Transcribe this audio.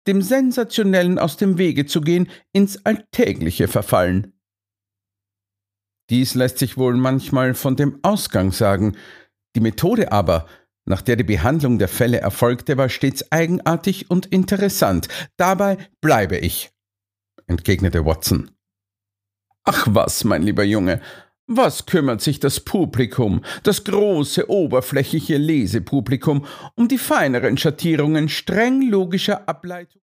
dem Sensationellen aus dem Wege zu gehen, ins Alltägliche verfallen. Dies lässt sich wohl manchmal von dem Ausgang sagen. Die Methode aber, nach der die Behandlung der Fälle erfolgte, war stets eigenartig und interessant. Dabei bleibe ich, entgegnete Watson. »Ach was, mein lieber Junge, was kümmert sich das Publikum, das große, oberflächliche Lesepublikum, um die feineren Schattierungen streng logischer Ableitung?«